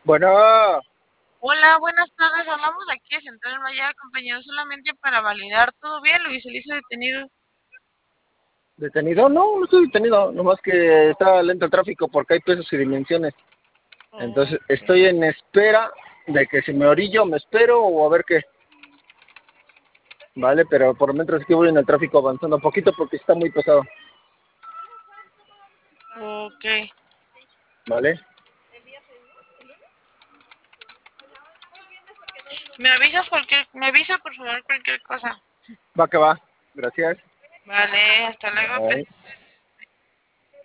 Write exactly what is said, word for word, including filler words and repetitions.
Bueno, Hola, buenas tardes. Hablamos aquí de Central Maya, compañero, solamente para validar todo bien. Lo visualizo detenido. ¿detenido? No, no estoy detenido, nomás que está lento el tráfico porque hay pesos y dimensiones. Entonces Ok. estoy en espera de que si me orillo me espero o a ver qué. Vale, pero por mientras que voy en el tráfico avanzando un poquito porque está muy pesado. Ok. Vale, Me avisas cualquier, me avisa por favor cualquier cosa. va que va. Gracias. Vale, hasta luego, Bye. pues.